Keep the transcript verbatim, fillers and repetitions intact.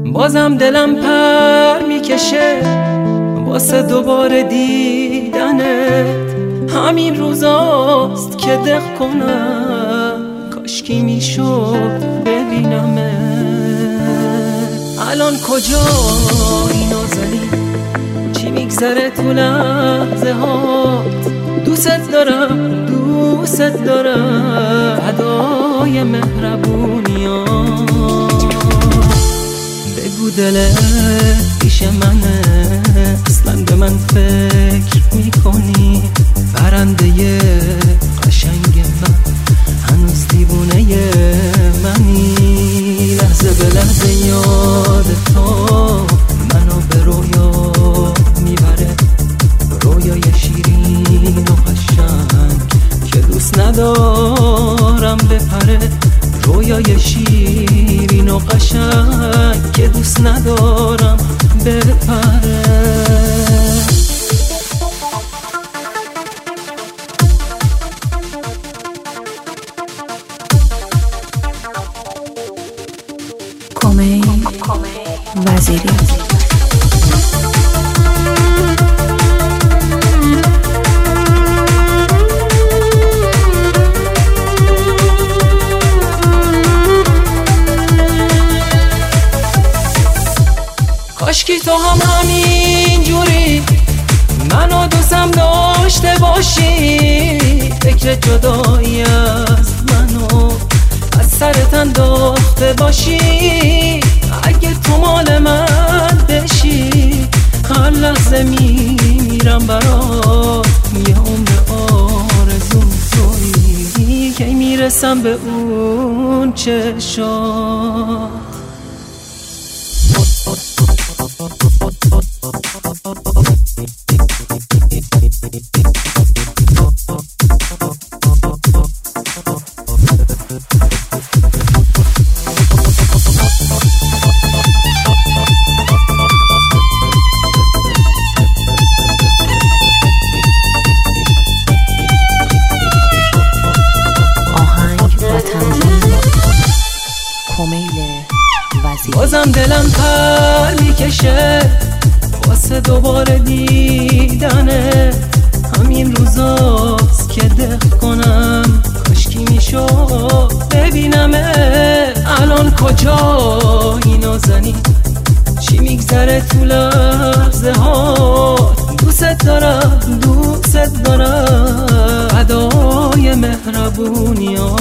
بازم دلم پر میکشه واسه دوباره دیدنت. همین روزاست که دق کنم کاشکی میشد ببینمت. الان کجایی نازنین؟ چی میگذره تو لحظه هات؟ دوست دارم دوست دارم فدای مهربونیات. بگو دلت پیش منه، اصلا به من فکر میکنی؟ برنده قشنگ من هنوز دیوونه منی. لحظه به لحظه یاد تو منو به رویا میبره، رویای شیرین و قشنگ که دوست ندارم بپره. رویای شیرین و قشنگ که دوست ندارم بپره. کومه وزیری. کاشکی تو هم همین جوری منو دوستم داشته باشی. فکر جدایی از منو از سرت انداخته باشی. اگه تو مال من بشی هر لحظه میمیرم برات. یه عمر آرزوم تویی که میرسم به اون چشات. بازم دلم پر میکشه واسه دوباره دیدنه. همین روزاست که دق کنم کاشکی میشد ببینمه. الان کجایی نازنین؟ چی میگذره تو لحظه ها؟ دوست دارم دوست دارم فدای مهربونیات.